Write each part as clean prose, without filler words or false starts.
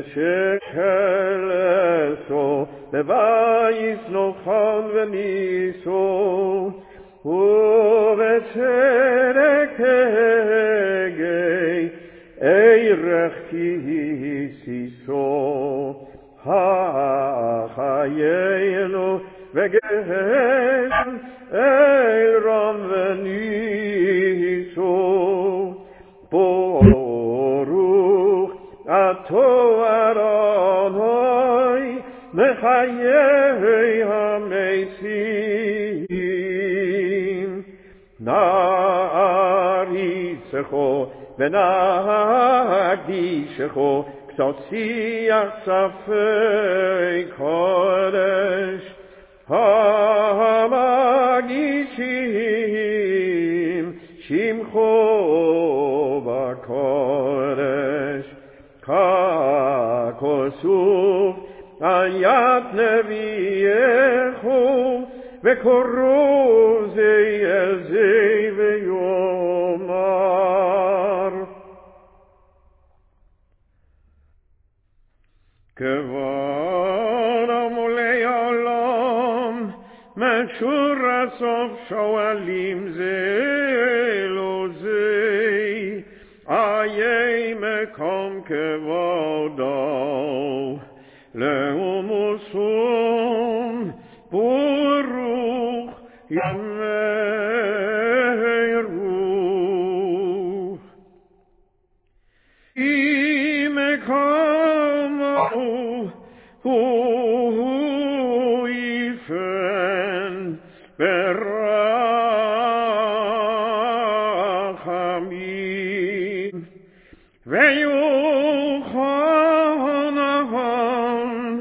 ושקלסו בבייס נוחן וניסו ובצדק הגי ערך כיסיסו החיינו וגן רם וניסו ברוך אתה אדוני מחיי המתים נעריצךו ונקדישךו קצת שיח צפי קודש המגישים שמחו בקודש ככסוף על יד נביאךו וקוראו זה אל זה ויאמר כבוד המולי העולם משור הסוף שואלים זה לא זה איי מקום כבודו לאומוסום ברוך ימרו מקומו הו יפן ברחמים ויוחנן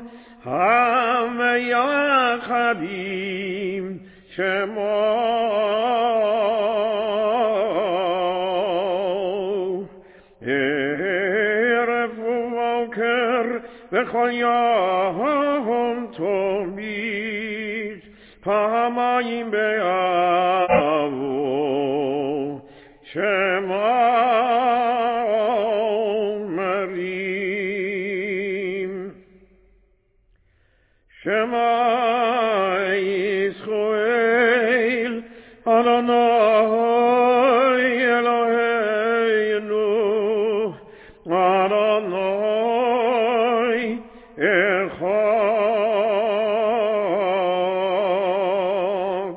המייחדים שמו ערב ובוקר וכל יום תמיד פעמיים ביבוא שמה מרים שמה ישראל אדוני אלוהינו אדוני אחד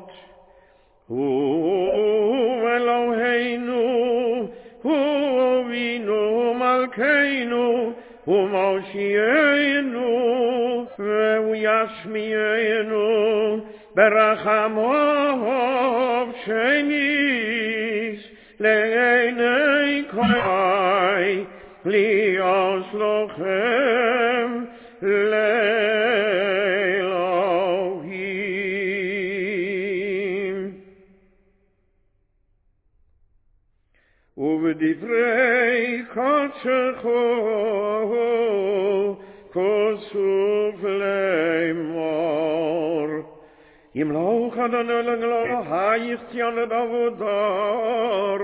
הוא אלוהינו הוא אבינו מלכנו הוא מושיענו והוא ישמיענו ברחמיו שניס לעיני כל להיות לכם לאלוהים ובדברי קודשך כסוף לאמור ימלוך אדוני לגלוייך ציון לדבודר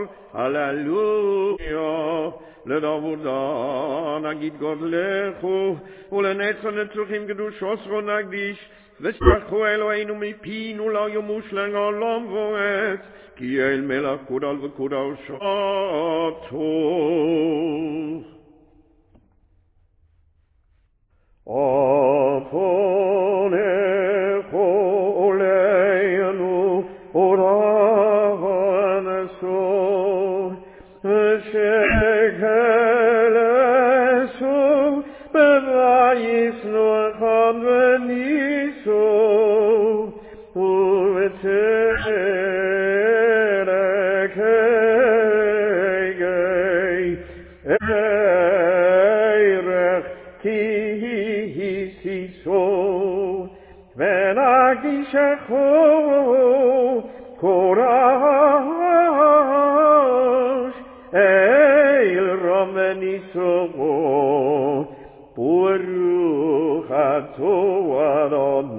הללויה לדבודר נגיד גודלךו ולנצח נצוחים קדושו נקדיש ושבחו אלוהינו מפינו לא ימוש לעולם ועד כי אל מלך קודל וקודשתו אופונך עולנו ורנסו ושקלסו בבייס נוחן וניסו ובצדק הגי ערך כיסיסו ונקדישךו קודש אל רם וניסו ברוך אתה אדוני